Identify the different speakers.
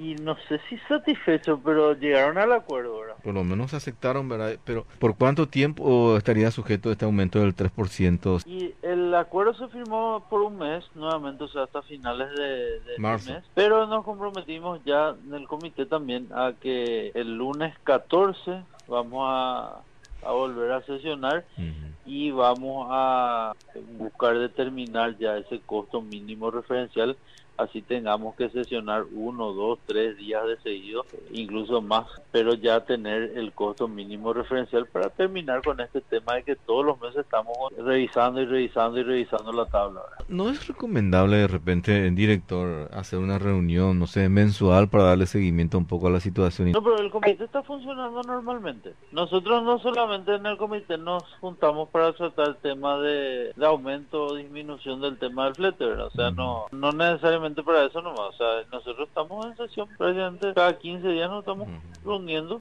Speaker 1: Y no sé si satisfecho, pero llegaron al acuerdo, ¿verdad?
Speaker 2: Por lo menos aceptaron, ¿verdad? Pero ¿por cuánto tiempo estaría sujeto este aumento del 3%?
Speaker 1: Y el acuerdo se firmó por un mes, nuevamente, o sea, hasta finales de este
Speaker 2: Marzo.
Speaker 1: mes, pero nos comprometimos ya en el comité también a que el lunes 14 vamos a volver a sesionar
Speaker 2: Ujú.
Speaker 1: y vamos a buscar determinar ya ese costo mínimo referencial, así tengamos que sesionar 1, 2, 3 días de seguido, incluso más, pero ya tener el costo mínimo referencial para terminar con este tema de que todos los meses estamos revisando y revisando y revisando la tabla, ¿verdad?
Speaker 2: ¿No es recomendable de repente, director, hacer una reunión, no sé, mensual para darle seguimiento un poco a la situación?
Speaker 1: No, pero el comité está funcionando normalmente. Nosotros no solamente en el comité nos juntamos para tratar el tema de aumento o disminución del tema del flete, ¿verdad? O sea,
Speaker 2: Ujú.
Speaker 1: no necesariamente para eso nomás. O sea, nosotros estamos en sesión prácticamente cada 15 días nos estamos
Speaker 2: Ujú.
Speaker 1: reuniendo